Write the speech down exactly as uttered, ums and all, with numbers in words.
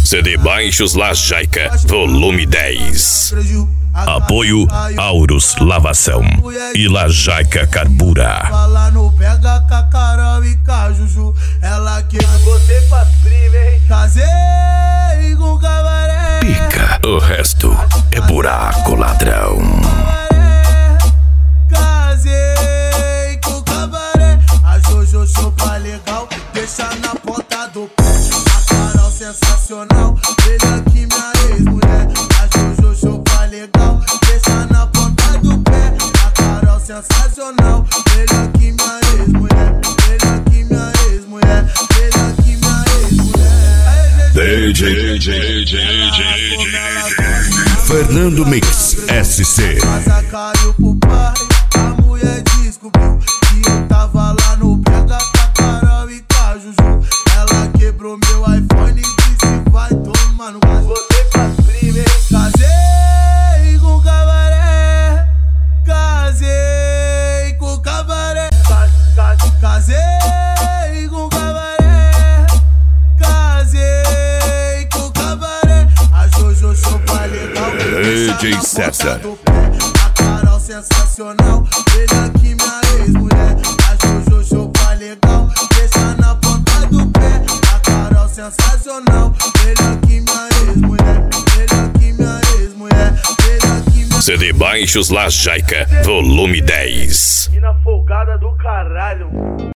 C D Baixos La Jaica, volume dez. Apoio Aurus Lavação e La Jaica Carbura. Fala no pega com a Carol e com a Juju. Ela que você pra prima, hein? Casei com o cabaré. Pica, o resto é buraco, ladrão. Casei com o cabaré. A Jojo chupa legal, deixa na ponta do pé. A Carol sensacional, melhor que minha ex-mulher. A Jojo chupa legal, deixa na ponta do pé. A Carol sensacional, melhor que minha ex-mulher. Melhor que minha ex-mulher, melhor que minha ex-mulher. D J, D J, D J, D J Fernando Mix S C. Passa caiu pro pai, a mulher descobriu que eu tava lá no pega com a Carol e com a Juju. Ela quebrou meu iPhone e disse vai tomar no cu. Você pra prima, hein? Casei com o cabaré. Casei com o cabaré. Casei com o cabaré. Casei com o cabaré. A Jojo chupa legal, D J César. a Carol sensacional, melhor que minha ex-mulher. A Jojo chupa legal, deixa na ponta do pé. A Carol sensacional, melhor que minha ex-mulher. Melhor que minha ex-mulher, melhor que minha. C D Baixos La Jaica, volume dez. Mina folgada do caralho.